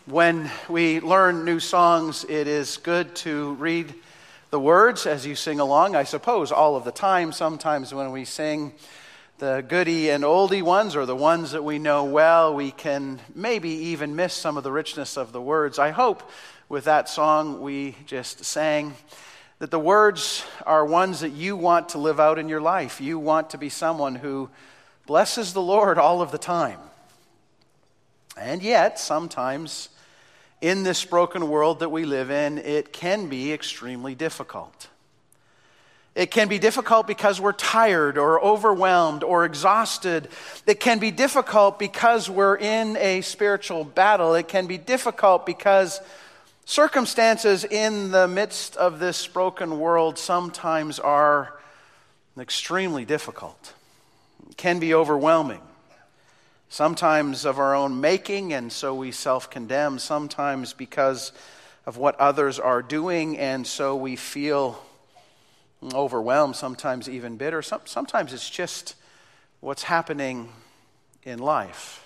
When we learn new songs, it is good to read the words as you sing along, I suppose, all of the time. Sometimes when we sing the goodie and oldie ones, or the ones that we know well, we can maybe even miss some of the richness of the words. I hope with that song we just sang that the words are ones that you want to live out in your life. You want to be someone who blesses the Lord all of the time. And yet, sometimes in this broken world that we live in, it can be extremely difficult. It can be difficult because we're tired or overwhelmed or exhausted. It can be difficult because we're in a spiritual battle. It can be difficult because circumstances in the midst of this broken world sometimes are extremely difficult. It can be overwhelming. Sometimes of our own making, and so we self-condemn. Sometimes because of what others are doing, and so we feel overwhelmed, sometimes even bitter. Sometimes it's just what's happening in life.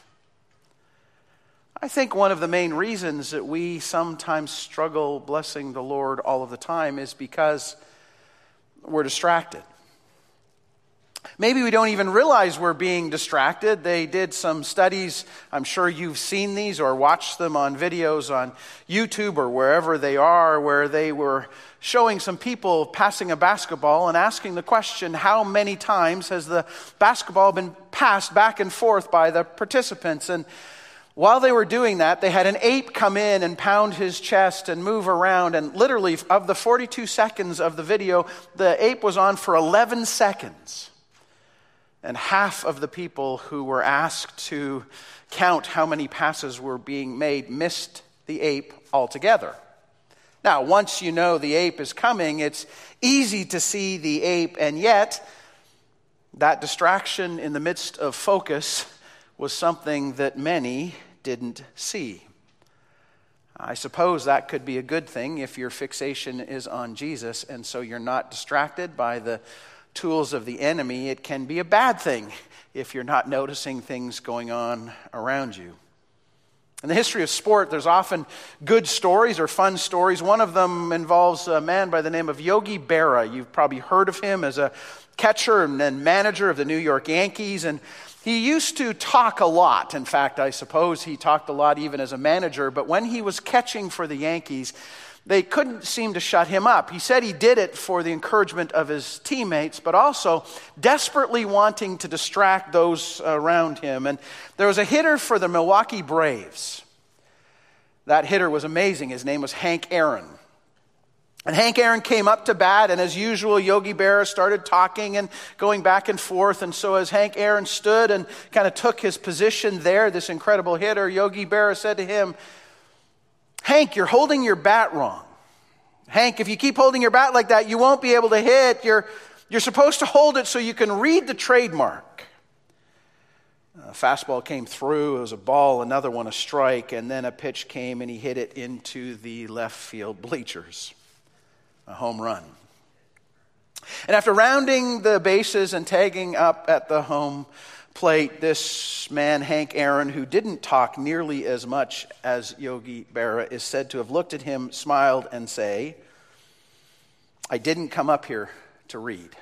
I think one of the main reasons that we sometimes struggle blessing the Lord all of the time is because we're distracted. Maybe we don't even realize we're being distracted. They did some studies, I'm sure you've seen these or watched them on videos on YouTube or wherever they are, where they were showing some people passing a basketball and asking the question, how many times has the basketball been passed back and forth by the participants? And while they were doing that, they had an ape come in and pound his chest and move around. And literally, of the 42 seconds of the video, the ape was on for 11 seconds. And half of the people who were asked to count how many passes were being made missed the ape altogether. Now, once you know the ape is coming, it's easy to see the ape, and yet that distraction in the midst of focus was something that many didn't see. I suppose that could be a good thing if your fixation is on Jesus, and so you're not distracted by the tools of the enemy. It can be a bad thing if you're not noticing things going on around you. In the history of sport, there's often good stories or fun stories. One of them involves a man by the name of Yogi Berra. You've probably heard of him as a catcher and then manager of the New York Yankees. And he used to talk a lot. In fact, I suppose he talked a lot even as a manager. But when he was catching for the Yankees, they couldn't seem to shut him up. He said he did it for the encouragement of his teammates, but also desperately wanting to distract those around him. And there was a hitter for the Milwaukee Braves. That hitter was amazing. His name was Hank Aaron. And Hank Aaron came up to bat, and as usual, Yogi Berra started talking and going back and forth. And so as Hank Aaron stood and kind of took his position there, this incredible hitter, Yogi Berra said to him, "Hank, you're holding your bat wrong. Hank, if you keep holding your bat like that, you won't be able to hit. You're supposed to hold it so you can read the trademark." A fastball came through. It was a ball, another one a strike, and then a pitch came and he hit it into the left field bleachers. A home run. And after rounding the bases and tagging up at the home plate, this man, Hank Aaron, who didn't talk nearly as much as Yogi Berra, is said to have looked at him, smiled, and say, "I didn't come up here to read."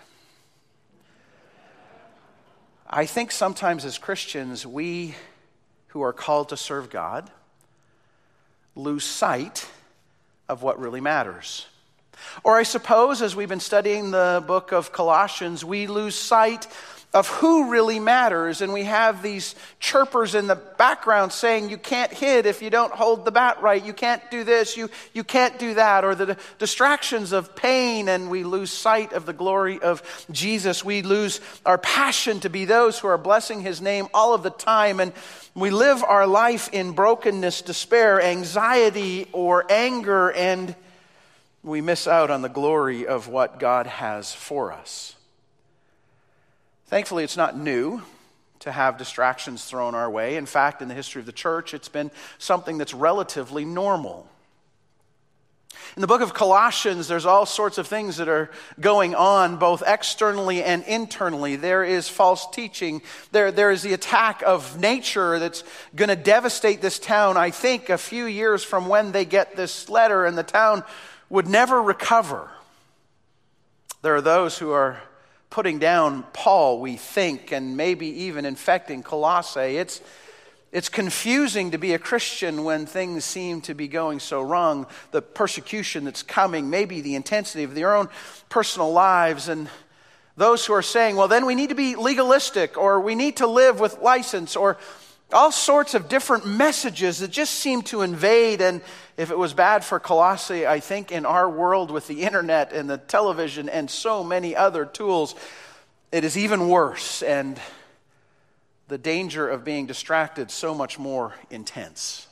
I think sometimes as Christians, we who are called to serve God lose sight of what really matters. Or I suppose, as we've been studying the book of Colossians, we lose sight of who really matters, and we have these chirpers in the background saying you can't hit if you don't hold the bat right, you can't do this, you can't do that, or the distractions of pain, and we lose sight of the glory of Jesus. We lose our passion to be those who are blessing his name all of the time, and we live our life in brokenness, despair, anxiety, or anger, and we miss out on the glory of what God has for us. Thankfully, it's not new to have distractions thrown our way. In fact, in the history of the church, it's been something that's relatively normal. In the book of Colossians, there's all sorts of things that are going on, both externally and internally. There is false teaching. There is the attack of nature that's going to devastate this town. I think a few years from when they get this letter, and the town would never recover. There are those who are putting down Paul, we think, and maybe even infecting Colossae. It's confusing to be a Christian when things seem to be going so wrong. The persecution that's coming, maybe the intensity of their own personal lives, and those who are saying, well, then we need to be legalistic, or we need to live with license, or all sorts of different messages that just seem to invade. And if it was bad for Colossae, I think in our world with the internet and the television and so many other tools, it is even worse. And the danger of being distracted so much more intense.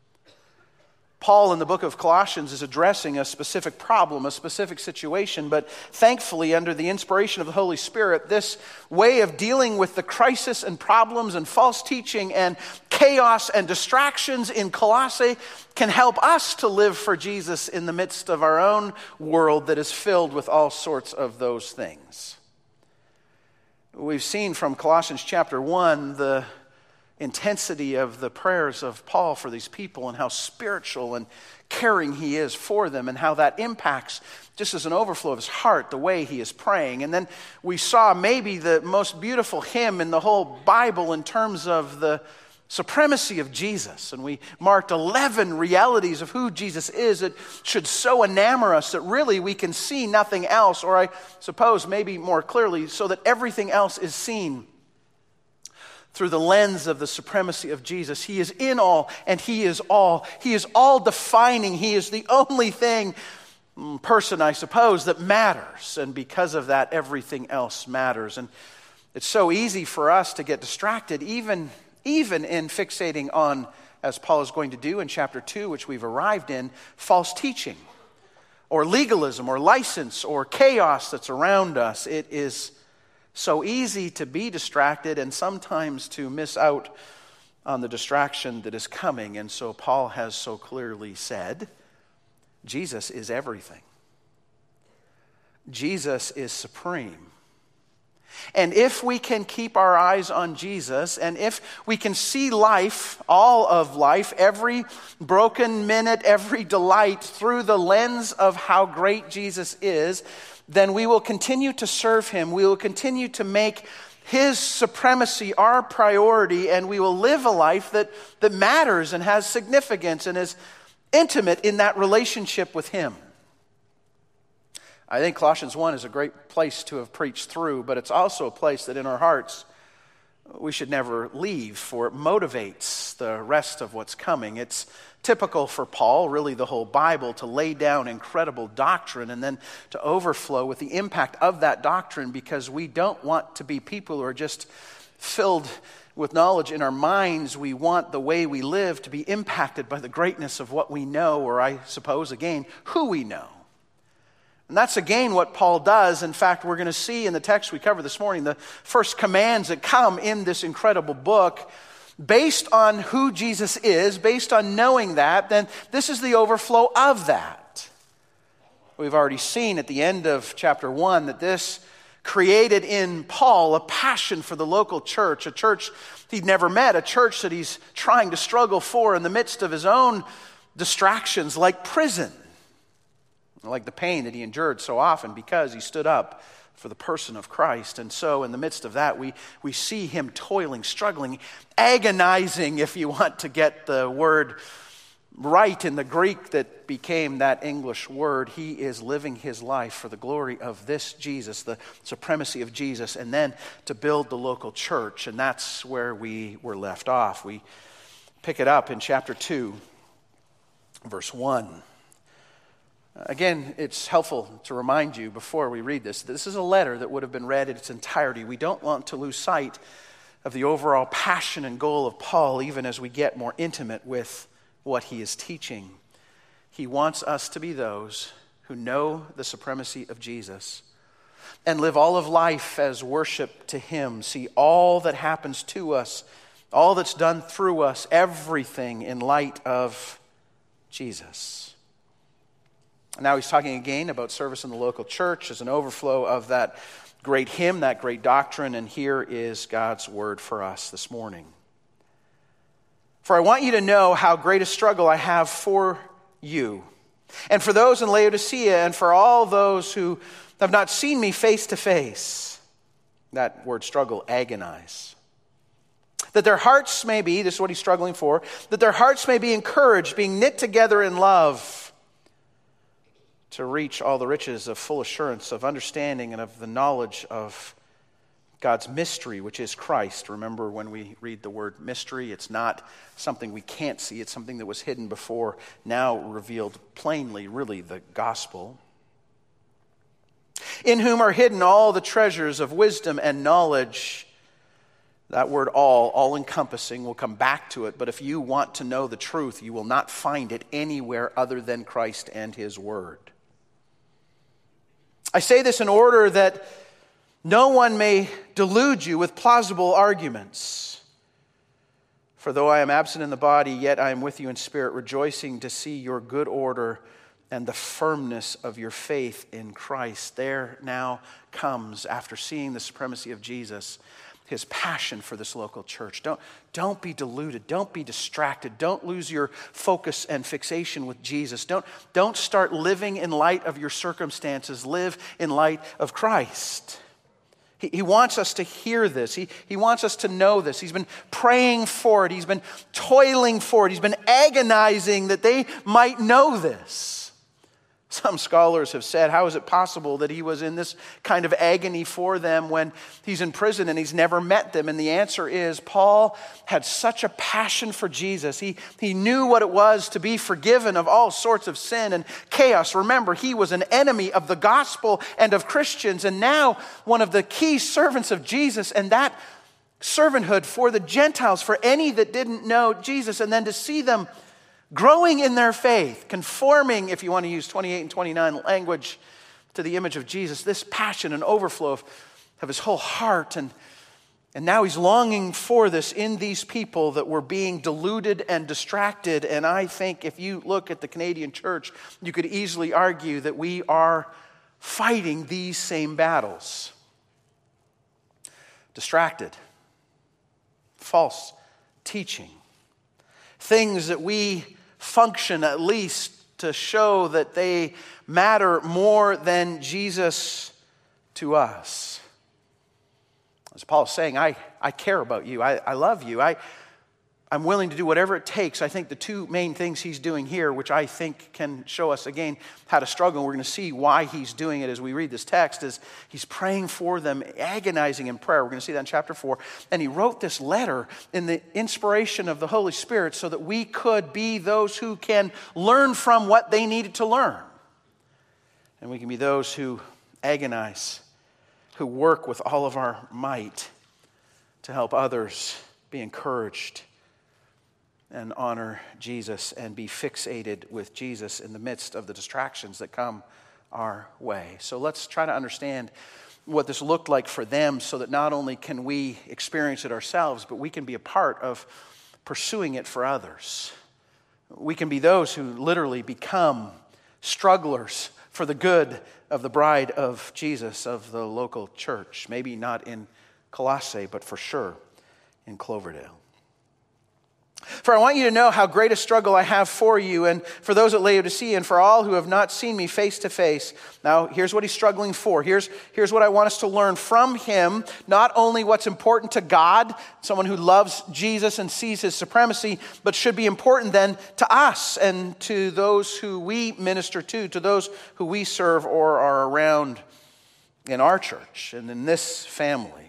Paul in the book of Colossians is addressing a specific problem, a specific situation, but thankfully under the inspiration of the Holy Spirit, this way of dealing with the crisis and problems and false teaching and chaos and distractions in Colossae can help us to live for Jesus in the midst of our own world that is filled with all sorts of those things. We've seen from Colossians chapter 1 the intensity of the prayers of Paul for these people and how spiritual and caring he is for them and how that impacts, just as an overflow of his heart, the way he is praying. And then we saw maybe the most beautiful hymn in the whole Bible in terms of the supremacy of Jesus. And we marked 11 realities of who Jesus is that should so enamor us that really we can see nothing else, or I suppose maybe more clearly, so that everything else is seen through the lens of the supremacy of Jesus. He is in all and he is all. He is all defining. He is the only person, I suppose, that matters. And because of that, everything else matters. And it's so easy for us to get distracted, even in fixating on, as Paul is going to do in chapter 2, which we've arrived in, false teaching or legalism or license or chaos that's around us. It is so easy to be distracted and sometimes to miss out on the distraction that is coming. And so Paul has so clearly said, Jesus is everything. Jesus is supreme. And if we can keep our eyes on Jesus, and if we can see life, all of life, every broken minute, every delight through the lens of how great Jesus is, then we will continue to serve him. We will continue to make his supremacy our priority, and we will live a life that matters and has significance and is intimate in that relationship with him. I think Colossians 1 is a great place to have preached through, but it's also a place that in our hearts we should never leave, for it motivates the rest of what's coming. It's typical for Paul, really the whole Bible, to lay down incredible doctrine and then to overflow with the impact of that doctrine, because we don't want to be people who are just filled with knowledge in our minds. We want the way we live to be impacted by the greatness of what we know, or I suppose, again, who we know. And that's again what Paul does. In fact, we're going to see in the text we covered this morning, the first commands that come in this incredible book, based on who Jesus is, based on knowing that, then this is the overflow of that. We've already seen at the end of chapter 1 that this created in Paul a passion for the local church, a church he'd never met, a church that he's trying to struggle for in the midst of his own distractions like prison, like the pain that he endured so often because he stood up for the person of Christ. And so in the midst of that, we see him toiling, struggling, agonizing, if you want to get the word right in the Greek that became that English word. He is living his life for the glory of this Jesus, the supremacy of Jesus, and then to build the local church. And that's where we were left off. We pick it up in chapter 2, verse 1. Again, it's helpful to remind you before we read this is a letter that would have been read in its entirety. We don't want to lose sight of the overall passion and goal of Paul, even as we get more intimate with what he is teaching. He wants us to be those who know the supremacy of Jesus and live all of life as worship to him. See all that happens to us, all that's done through us, everything in light of Jesus. Now he's talking again about service in the local church as an overflow of that great hymn, that great doctrine, and here is God's word for us this morning. For I want you to know how great a struggle I have for you, and for those in Laodicea, and for all those who have not seen me face to face. That word struggle, agonize. That their hearts may be, this is what he's struggling for, that their hearts may be encouraged, being knit together in love, to reach all the riches of full assurance, of understanding, and of the knowledge of God's mystery, which is Christ. Remember, when we read the word mystery, it's not something we can't see. It's something that was hidden before, now revealed plainly, really, the gospel. In whom are hidden all the treasures of wisdom and knowledge. That word all-encompassing, we'll come back to it. But if you want to know the truth, you will not find it anywhere other than Christ and his word. I say this in order that no one may delude you with plausible arguments. For though I am absent in the body, yet I am with you in spirit, rejoicing to see your good order and the firmness of your faith in Christ. There now comes, after seeing the supremacy of Jesus, his passion for this local church. Don't be deluded. Don't be distracted. Don't lose your focus and fixation with Jesus. Don't start living in light of your circumstances. Live in light of Christ. He wants us to hear this. He wants us to know this. He's been praying for it. He's been toiling for it. He's been agonizing that they might know this. Some scholars have said, how is it possible that he was in this kind of agony for them when he's in prison and he's never met them? And the answer is, Paul had such a passion for Jesus. He knew what it was to be forgiven of all sorts of sin and chaos. Remember, he was an enemy of the gospel and of Christians, and now one of the key servants of Jesus, and that servanthood for the Gentiles, for any that didn't know Jesus, and then to see them growing in their faith, conforming, if you want to use 28 and 29 language, to the image of Jesus, this passion and overflow of his whole heart. And now he's longing for this in these people that were being deluded and distracted. And I think if you look at the Canadian church, you could easily argue that we are fighting these same battles. Distracted, false teaching, things that we function at least to show that they matter more than Jesus to us. As Paul's saying, I care about you. I love you. I'm willing to do whatever it takes. I think the two main things he's doing here, which I think can show us again how to struggle, and we're going to see why he's doing it as we read this text, is he's praying for them, agonizing in prayer. We're going to see that in chapter 4. And he wrote this letter in the inspiration of the Holy Spirit so that we could be those who can learn from what they needed to learn. And we can be those who agonize, who work with all of our might to help others be encouraged and honor Jesus and be fixated with Jesus in the midst of the distractions that come our way. So let's try to understand what this looked like for them so that not only can we experience it ourselves, but we can be a part of pursuing it for others. We can be those who literally become strugglers for the good of the bride of Jesus, of the local church. Maybe not in Colossae, but for sure in Cloverdale. For I want you to know how great a struggle I have for you and for those at Laodicea and for all who have not seen me face to face. Now, here's what he's struggling for. Here's what I want us to learn from him. Not only what's important to God, someone who loves Jesus and sees his supremacy, but should be important then to us and to those who we minister to those who we serve or are around in our church and in this family.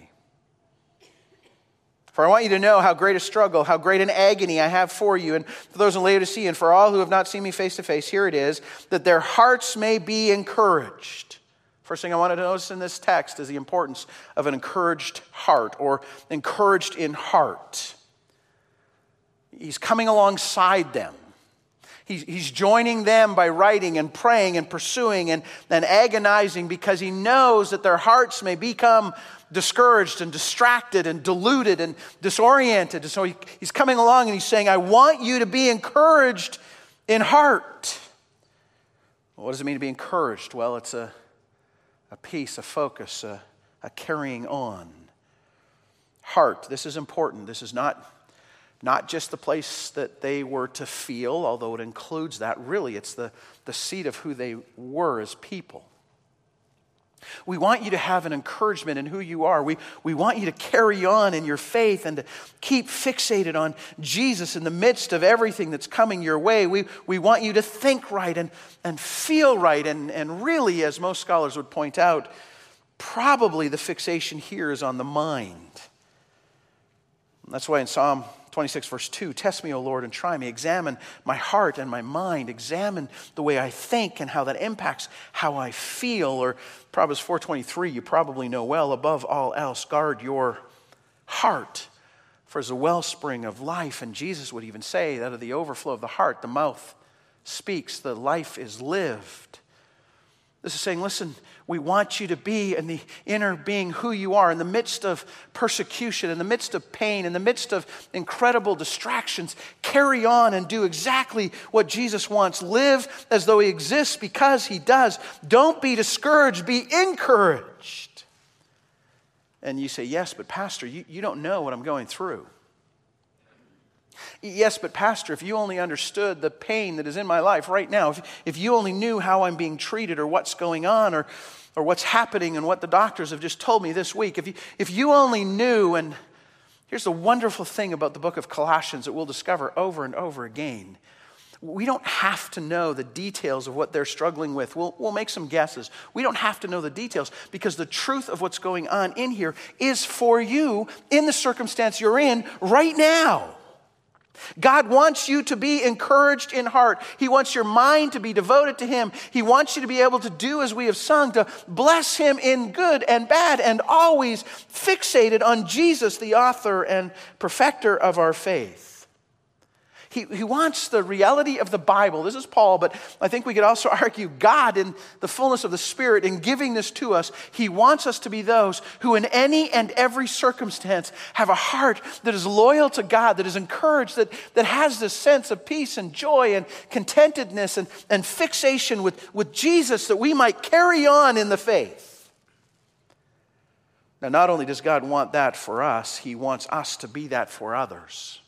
For I want you to know how great a struggle, how great an agony I have for you and for those in Laodicea and for all who have not seen me face to face. Here it is, that their hearts may be encouraged. First thing I wanted to notice in this text is the importance of an encouraged heart or encouraged in heart. He's coming alongside them. He's joining them by writing and praying and pursuing and agonizing because he knows that their hearts may become discouraged and distracted and deluded and disoriented. And so he's coming along and he's saying, I want you to be encouraged in heart. What does it mean to be encouraged? Well, it's a peace, a focus, a carrying on. Heart, this is important. This is not just the place that they were to feel, although it includes that. Really, it's the seat of who they were as people. We want you to have an encouragement in who you are. We want you to carry on in your faith and to keep fixated on Jesus in the midst of everything that's coming your way. We want you to think right and feel right. And really, as most scholars would point out, probably the fixation here is on the mind. That's why in Psalm 26 verse 2, test me, O Lord, and try me. Examine my heart and my mind. Examine the way I think and how that impacts how I feel. Or Proverbs 4:23, you probably know well, above all else, guard your heart, for it's a wellspring of life. And Jesus would even say that out of the overflow of the heart, the mouth speaks, the life is lived. This is saying, listen, we want you to be in the inner being who you are in the midst of persecution, in the midst of pain, in the midst of incredible distractions. Carry on and do exactly what Jesus wants. Live as though he exists because he does. Don't be discouraged, be encouraged. And you say, yes, but Pastor, you don't know what I'm going through. Yes, but Pastor, if you only understood the pain that is in my life right now, if you only knew how I'm being treated or what's going on or what's happening and what the doctors have just told me this week, if you only knew, and here's the wonderful thing about the book of Colossians that we'll discover over and over again. We don't have to know the details of what they're struggling with. We'll make some guesses. We don't have to know the details because the truth of what's going on in here is for you in the circumstance you're in right now. God wants you to be encouraged in heart. He wants your mind to be devoted to him. He wants you to be able to do as we have sung, to bless him in good and bad, and always fixated on Jesus, the author and perfecter of our faith. He wants the reality of the Bible. This is Paul, but I think we could also argue God in the fullness of the Spirit in giving this to us. He wants us to be those who in any and every circumstance have a heart that is loyal to God, that is encouraged, that has this sense of peace and joy and contentedness and fixation with Jesus, that we might carry on in the faith. Now, not only does God want that for us, he wants us to be that for others.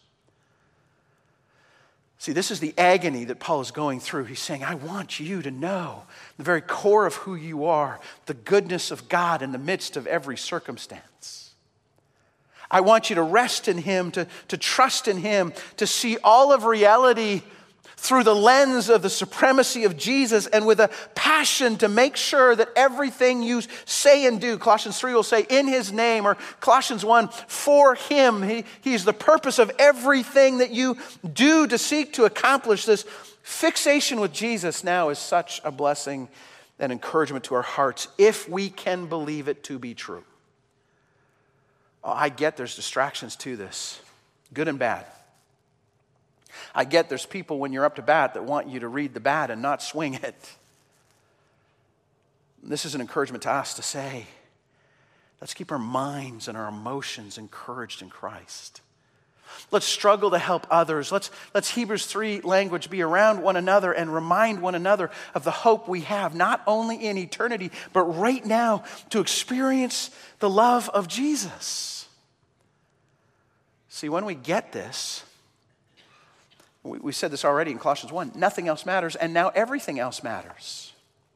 See, this is the agony that Paul is going through. He's saying, I want you to know the very core of who you are, the goodness of God in the midst of every circumstance. I want you to rest in him, to trust in him, to see all of reality through the lens of the supremacy of Jesus and with a passion to make sure that everything you say and do, Colossians 3 will say, in his name, or Colossians 1, for him. He's the purpose of everything that you do to seek to accomplish. This fixation with Jesus now is such a blessing and encouragement to our hearts if we can believe it to be true. I get there's distractions to this, good and bad. I get there's people when you're up to bat that want you to read the bat and not swing it. This is an encouragement to us to say, let's keep our minds and our emotions encouraged in Christ. Let's struggle to help others. Let's Hebrews 3 language be around one another and remind one another of the hope we have, not only in eternity, but right now to experience the love of Jesus. See, when we get this, we said this already in Colossians 1, nothing else matters, and now everything else matters.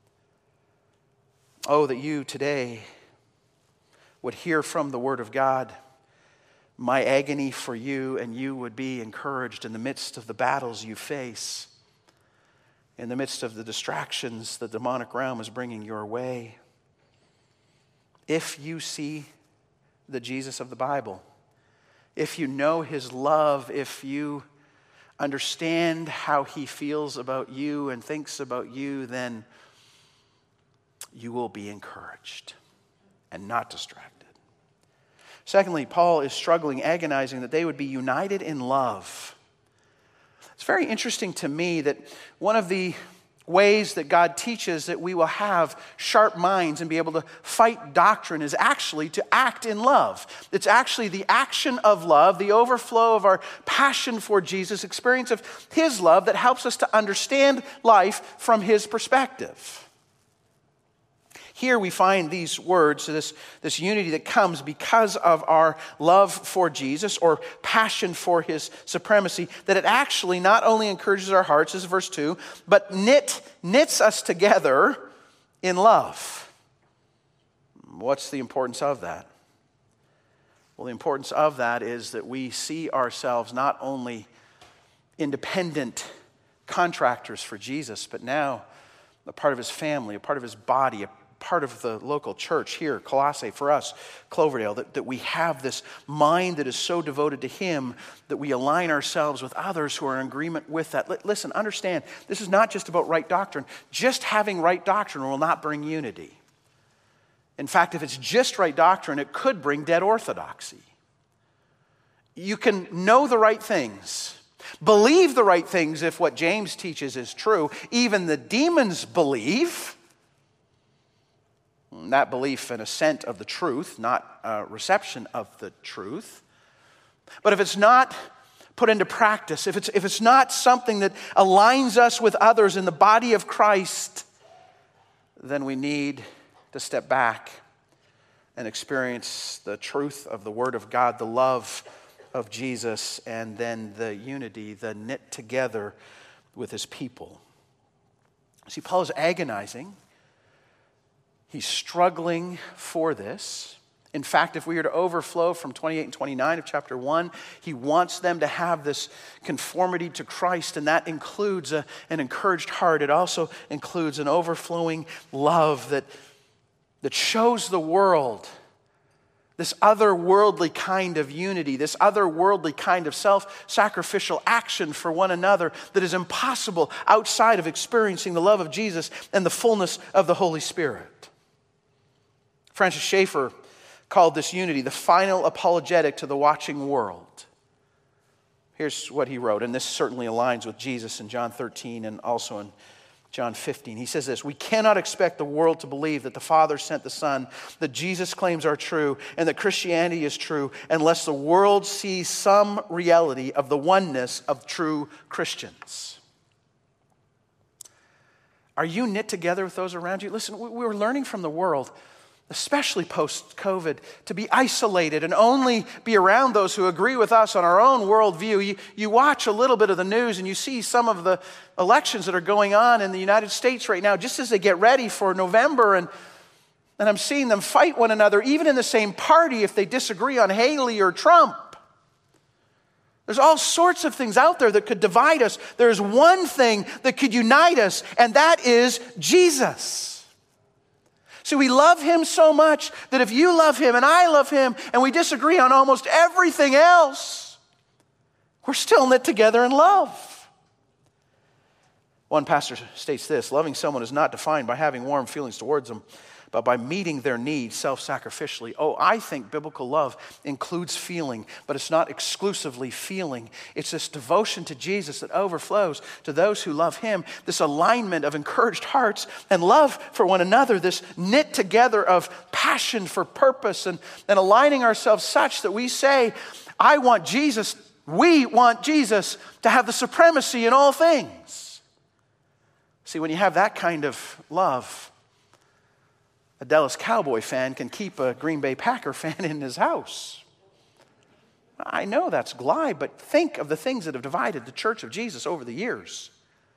Oh, that you today would hear from the Word of God my agony for you, and you would be encouraged in the midst of the battles you face, in the midst of the distractions the demonic realm is bringing your way. If you see the Jesus of the Bible, if you know his love, if you understand how he feels about you and thinks about you, then you will be encouraged and not distracted. Secondly, Paul is struggling, agonizing that they would be united in love. It's very interesting to me that one of the ways that God teaches that we will have sharp minds and be able to fight doctrine is actually to act in love. It's actually the action of love, the overflow of our passion for Jesus, experience of His love that helps us to understand life from His perspective. Here we find these words, this unity that comes because of our love for Jesus or passion for His supremacy, that it actually not only encourages our hearts, this is verse 2, but knits us together in love. What's the importance of that? Well, the importance of that is that we see ourselves not only independent contractors for Jesus, but now a part of His family, a part of His body, a part of the local church here, Colossae, for us, Cloverdale, that we have this mind that is so devoted to Him that we align ourselves with others who are in agreement with that. Listen, understand, this is not just about right doctrine. Just having right doctrine will not bring unity. In fact, if it's just right doctrine, it could bring dead orthodoxy. You can know the right things, believe the right things if what James teaches is true. Even the demons believe. That belief and assent of the truth, not reception of the truth. But if it's not put into practice, if it's not something that aligns us with others in the body of Christ, then we need to step back and experience the truth of the Word of God, the love of Jesus, and then the unity, the knit together with His people. See, Paul is agonizing. He's struggling for this. In fact, if we were to overflow from 28 and 29 of chapter 1, he wants them to have this conformity to Christ, and that includes an encouraged heart. It also includes an overflowing love that shows the world this otherworldly kind of unity, this otherworldly kind of self-sacrificial action for one another that is impossible outside of experiencing the love of Jesus and the fullness of the Holy Spirit. Francis Schaeffer called this unity the final apologetic to the watching world. Here's what he wrote, and this certainly aligns with Jesus in John 13 and also in John 15. He says this: "We cannot expect the world to believe that the Father sent the Son, that Jesus' claims are true, and that Christianity is true, unless the world sees some reality of the oneness of true Christians." Are you knit together with those around you? Listen, we were learning from the world, especially post-COVID, to be isolated and only be around those who agree with us on our own worldview. You watch a little bit of the news and you see some of the elections that are going on in the United States right now, just as they get ready for November, and I'm seeing them fight one another, even in the same party, if they disagree on Haley or Trump. There's all sorts of things out there that could divide us. There's one thing that could unite us, and that is Jesus. So we love Him so much that if you love Him and I love Him and we disagree on almost everything else, we're still knit together in love. One pastor states this: loving someone is not defined by having warm feelings towards them, but by meeting their needs self-sacrificially. Oh, I think biblical love includes feeling, but it's not exclusively feeling. It's this devotion to Jesus that overflows to those who love Him, this alignment of encouraged hearts and love for one another, this knit together of passion for purpose and aligning ourselves such that we say, I want Jesus, we want Jesus to have the supremacy in all things. See, when you have that kind of love, a Dallas Cowboy fan can keep a Green Bay Packer fan in his house. I know that's glib, but think of the things that have divided the Church of Jesus over the years.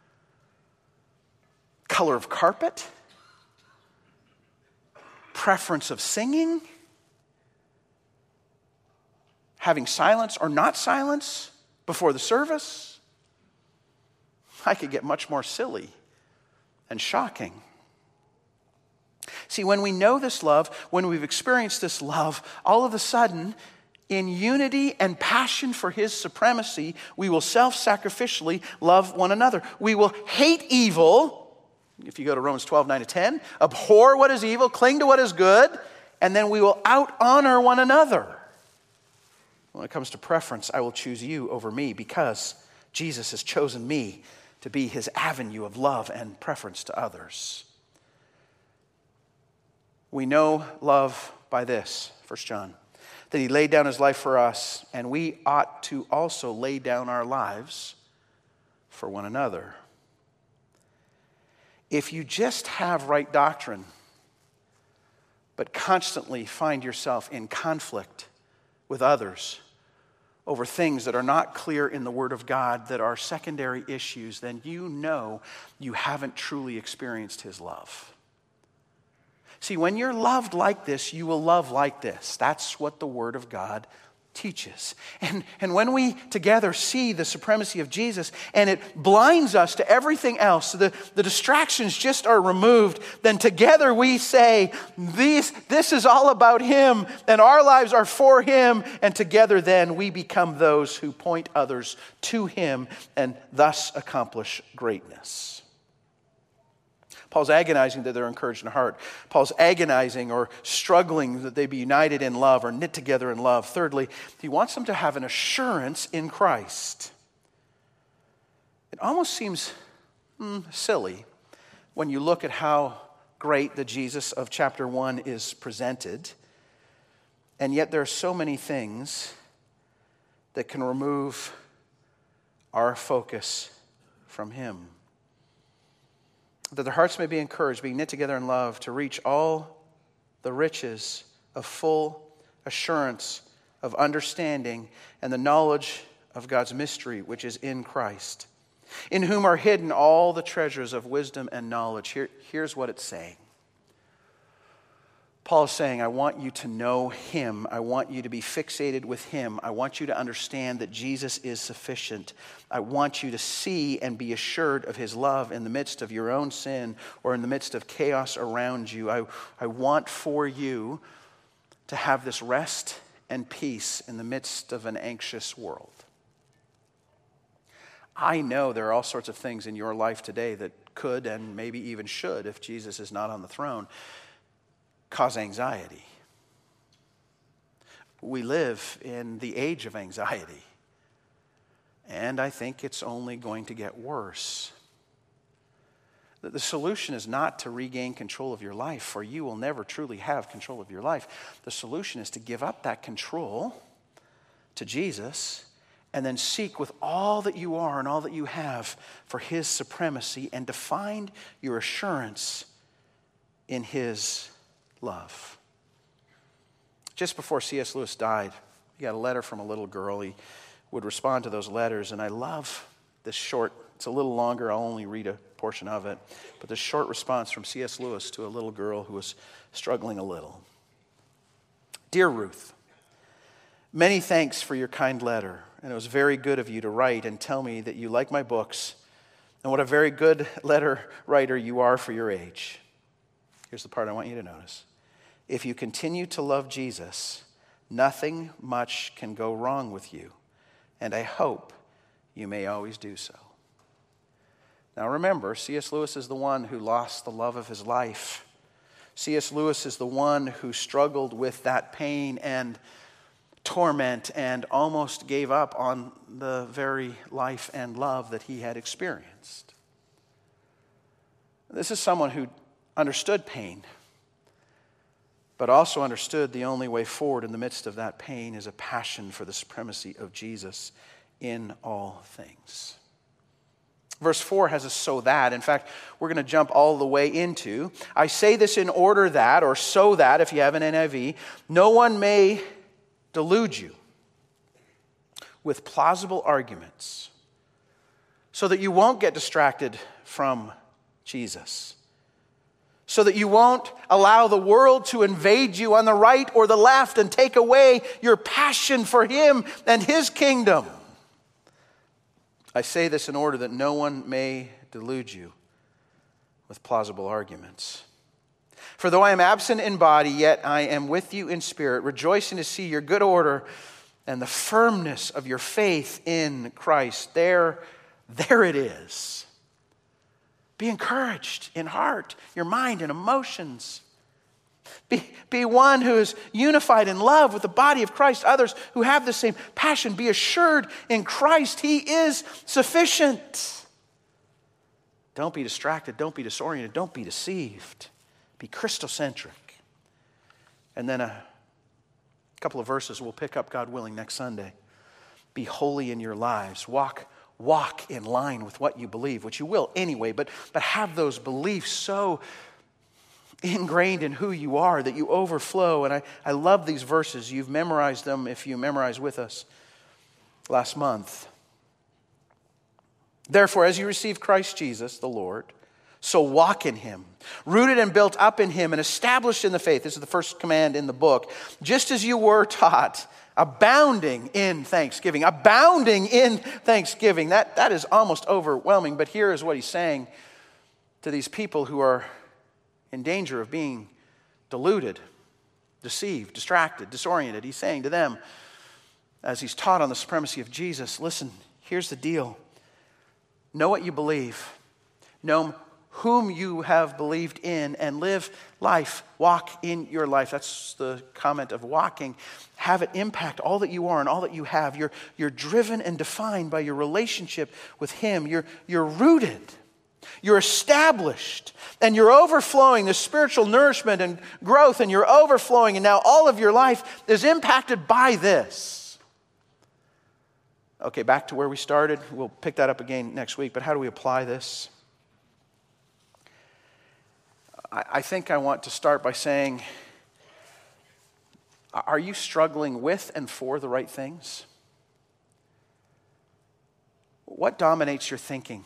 Color of carpet, preference of singing, having silence or not silence before the service. I could get much more silly and shocking. See, when we know this love, when we've experienced this love, all of a sudden, in unity and passion for His supremacy, we will self-sacrificially love one another. We will hate evil. If you go to Romans 12:9-10, abhor what is evil, cling to what is good, and then we will out-honor one another. When it comes to preference, I will choose you over me because Jesus has chosen me to be his avenue of love and preference to others. We know love by this, 1 John, that he laid down his life for us, and we ought to also lay down our lives for one another. If you just have right doctrine, but constantly find yourself in conflict with others over things that are not clear in the Word of God, that are secondary issues, then you know you haven't truly experienced his love. See, when you're loved like this, you will love like this. That's what the Word of God teaches. And when we together see the supremacy of Jesus and it blinds us to everything else, so the distractions just are removed, then together we say, this is all about him and our lives are for him, and together then we become those who point others to him and thus accomplish greatness. Paul's agonizing that they're encouraged in heart. Paul's agonizing or struggling that they be united in love or knit together in love. Thirdly, he wants them to have an assurance in Christ. It almost seems silly when you look at how great the Jesus of chapter 1 is presented, and yet there are so many things that can remove our focus from him. That their hearts may be encouraged, being knit together in love, to reach all the riches of full assurance of understanding and the knowledge of God's mystery, which is in Christ, in whom are hidden all the treasures of wisdom and knowledge. Here's what it's saying. Paul is saying, I want you to know him. I want you to be fixated with him. I want you to understand that Jesus is sufficient. I want you to see and be assured of his love in the midst of your own sin or in the midst of chaos around you. I want for you to have this rest and peace in the midst of an anxious world. I know there are all sorts of things in your life today that could and maybe even should, if Jesus is not on the throne, cause anxiety. We live in the age of anxiety, and I think it's only going to get worse. The solution is not to regain control of your life, for you will never truly have control of your life. The solution is to give up that control to Jesus and then seek with all that you are and all that you have for his supremacy, and to find your assurance in his love. Just before C.S. Lewis died, he got a letter from a little girl. He would respond to those letters, and I love this short, it's a little longer, I'll only read a portion of it, but this short response from C.S. Lewis to a little girl who was struggling a little. Dear Ruth, many thanks for your kind letter, and it was very good of you to write and tell me that you like my books and what a very good letter writer you are for your age. Here's the part I want you to notice. If you continue to love Jesus, nothing much can go wrong with you, and I hope you may always do so. Now remember, C.S. Lewis is the one who lost the love of his life. C.S. Lewis is the one who struggled with that pain and torment and almost gave up on the very life and love that he had experienced. This is someone who understood pain, but also understood the only way forward in the midst of that pain is a passion for the supremacy of Jesus in all things. Verse 4 has a so that. In fact, we're going to jump all the way into, I say this in order that, or so that, if you have an NIV, no one may delude you with plausible arguments, so that you won't get distracted from Jesus, so that you won't allow the world to invade you on the right or the left and take away your passion for him and his kingdom. I say this in order that no one may delude you with plausible arguments. For though I am absent in body, yet I am with you in spirit, rejoicing to see your good order and the firmness of your faith in Christ. There it is. Be encouraged in heart, your mind, and emotions. Be one who is unified in love with the body of Christ, others who have the same passion. Be assured in Christ, he is sufficient. Don't be distracted. Don't be disoriented. Don't be deceived. Be Christocentric. And then a couple of verses we'll pick up, God willing, next Sunday. Be holy in your lives. Walk in line with what you believe, which you will anyway, but have those beliefs so ingrained in who you are that you overflow. And I love these verses. You've memorized them if you memorize with us last month. Therefore, as you receive Christ Jesus, the Lord, so walk in him, rooted and built up in him and established in the faith. This is the first command in the book. Just as you were taught, abounding in thanksgiving. Abounding in thanksgiving. That is almost overwhelming. But here is what he's saying to these people who are in danger of being deluded, deceived, distracted, disoriented. He's saying to them, as he's taught on the supremacy of Jesus, listen, here's the deal. Know what you believe. Know whom you have believed in and live life. Walk in your life. That's the comment of walking. Have it impact all that you are and all that you have. You're driven and defined by your relationship with him. You're rooted. You're established. And you're overflowing the spiritual nourishment and growth, and you're overflowing. And now all of your life is impacted by this. Okay, back to where we started. We'll pick that up again next week. But how do we apply this? I think I want to start by saying, are you struggling with and for the right things? What dominates your thinking?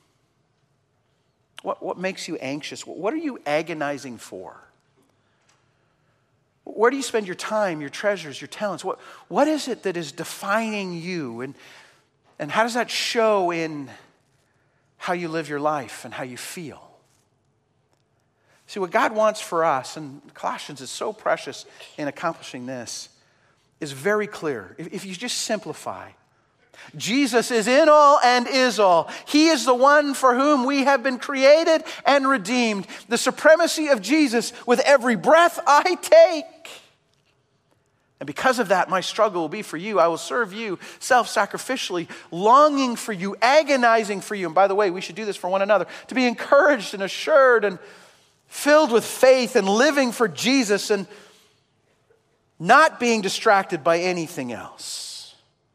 What makes you anxious? What are you agonizing for? Where do you spend your time, your treasures, your talents? What is it that is defining you? And how does that show in how you live your life and how you feel? See, what God wants for us, and Colossians is so precious in accomplishing this, is very clear. If you just simplify, Jesus is in all and is all. He is the one for whom we have been created and redeemed. The supremacy of Jesus with every breath I take. And because of that, my struggle will be for you. I will serve you self-sacrificially, longing for you, agonizing for you. And by the way, we should do this for one another, to be encouraged and assured and filled with faith and living for Jesus and not being distracted by anything else.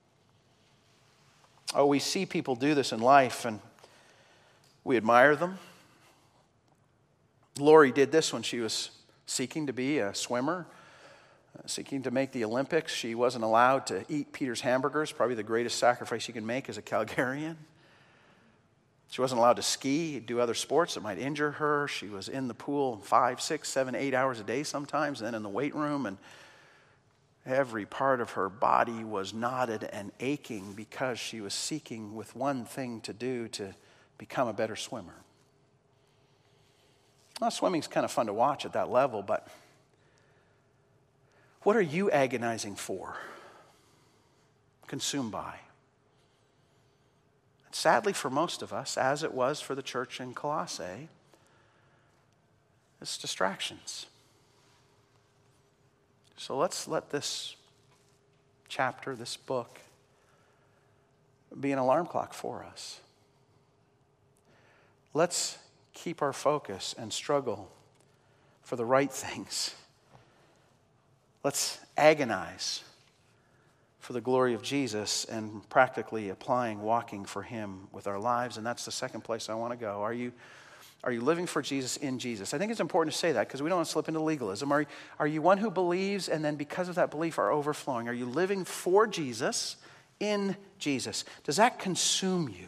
Oh, we see people do this in life and we admire them. Lori did this when she was seeking to be a swimmer, seeking to make the Olympics. She wasn't allowed to eat Peter's hamburgers, probably the greatest sacrifice you can make as a Calgarian. She wasn't allowed to ski, do other sports that might injure her. She was in the pool 5, 6, 7, 8 hours a day sometimes, and then in the weight room, and every part of her body was knotted and aching because she was seeking with one thing to do to become a better swimmer. Well, swimming's kind of fun to watch at that level, but what are you agonizing for? Consumed by? Sadly for most of us, as it was for the church in Colossae, it's distractions. So let's let this chapter, this book, be an alarm clock for us. Let's keep our focus and struggle for the right things. Let's agonize for the glory of Jesus and practically applying walking for him with our lives. And that's the second place I want to go. Are you living for Jesus in Jesus? I think it's important to say that because we don't want to slip into legalism. Are you one who believes and then because of that belief are overflowing? Are you living for Jesus in Jesus? Does that consume you?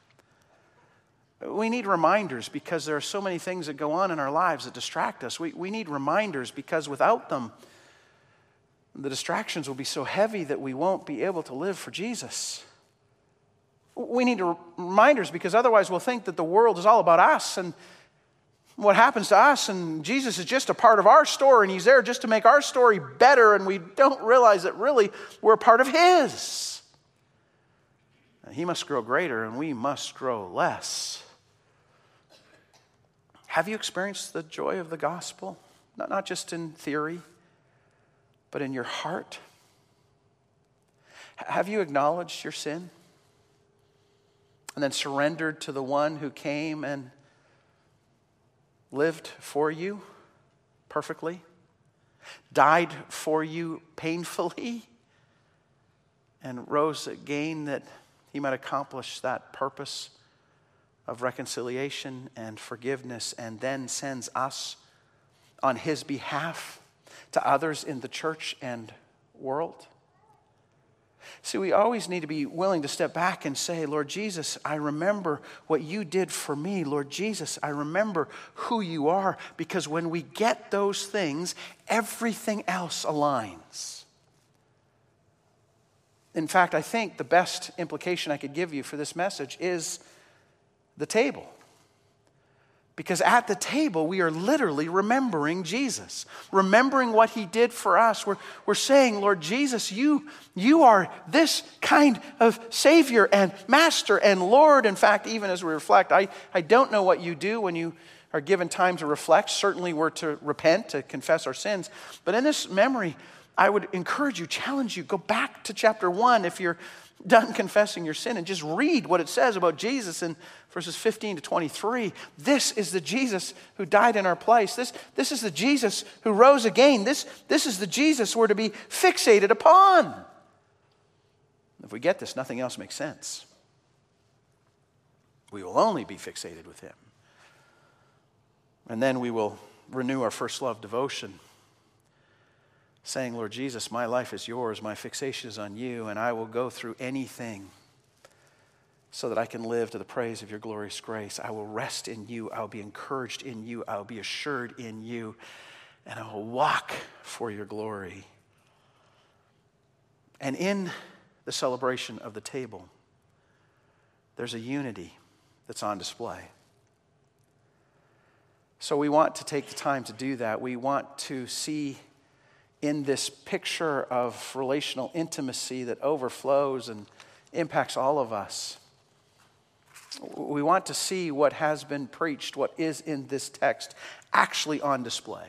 We need reminders because there are so many things that go on in our lives that distract us. We need reminders because without them, the distractions will be so heavy that we won't be able to live for Jesus. We need reminders because otherwise we'll think that the world is all about us and what happens to us, and Jesus is just a part of our story and he's there just to make our story better, and we don't realize that really we're a part of his. He must grow greater and we must grow less. Have you experienced the joy of the gospel? Not just in theory, but in your heart? Have you acknowledged your sin? and then surrendered to the one who came and lived for you perfectly, died for you painfully, and rose again that he might accomplish that purpose of reconciliation and forgiveness, and then sends us on his behalf to others in the church and world. See, we always need to be willing to step back and say, Lord Jesus, I remember what you did for me. Lord Jesus, I remember who you are, because when we get those things, everything else aligns. In fact, I think the best implication I could give you for this message is the table. Because at the table, we are literally remembering Jesus, remembering what he did for us. We're saying, Lord Jesus, you are this kind of Savior and Master and Lord. In fact, even as we reflect, I don't know what you do when you are given time to reflect. Certainly we're to repent, to confess our sins. But in this memory, I would encourage you, challenge you, go back to chapter 1 if you're done confessing your sin, and just read what it says about Jesus in verses 15 to 23. This is the Jesus who died in our place. This is the Jesus who rose again. This is the Jesus we're to be fixated upon. If we get this, nothing else makes sense. We will only be fixated with him. And then we will renew our first love devotion, saying, Lord Jesus, my life is yours, my fixation is on you, and I will go through anything so that I can live to the praise of your glorious grace. I will rest in you, I will be encouraged in you, I will be assured in you, and I will walk for your glory. And in the celebration of the table, there's a unity that's on display. So we want to take the time to do that. We want to see in this picture of relational intimacy that overflows and impacts all of us. We want to see what has been preached, what is in this text, actually on display.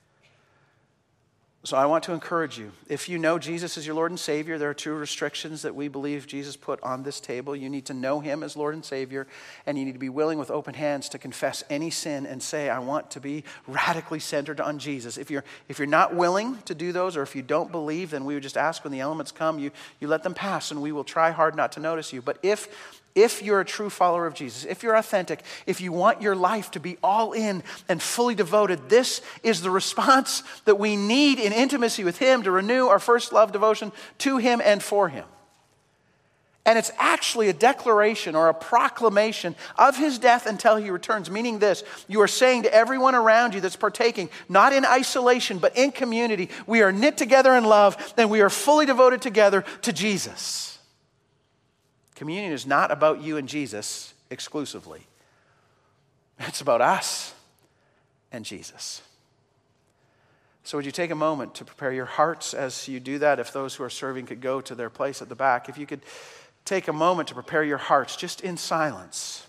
So I want to encourage you, if you know Jesus as your Lord and Savior, there are 2 restrictions that we believe Jesus put on this table. You need to know him as Lord and Savior, and you need to be willing with open hands to confess any sin and say, I want to be radically centered on Jesus. If you're not willing to do those, or if you don't believe, then we would just ask when the elements come, you let them pass, and we will try hard not to notice you. But if you're a true follower of Jesus, if you're authentic, if you want your life to be all in and fully devoted, this is the response that we need in intimacy with him to renew our first love devotion to him and for him. And it's actually a declaration or a proclamation of his death until he returns, meaning this: you are saying to everyone around you that's partaking, not in isolation, but in community, we are knit together in love, and we are fully devoted together to Jesus. Communion is not about you and Jesus exclusively. It's about us and Jesus. So would you take a moment to prepare your hearts as you do that? If those who are serving could go to their place at the back. If you could take a moment to prepare your hearts just in silence.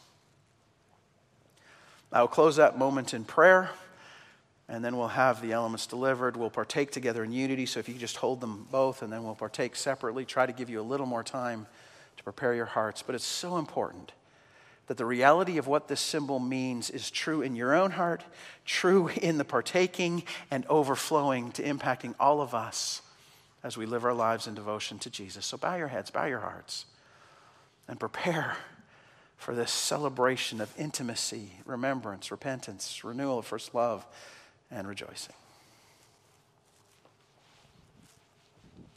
I will close that moment in prayer, and then we'll have the elements delivered. We'll partake together in unity, so if you could just hold them both, and then we'll partake separately. Try to give you a little more time to prepare your hearts. But it's so important that the reality of what this symbol means is true in your own heart, true in the partaking, and overflowing to impacting all of us as we live our lives in devotion to Jesus. So bow your heads, bow your hearts, and prepare for this celebration of intimacy, remembrance, repentance, renewal of first love, and rejoicing.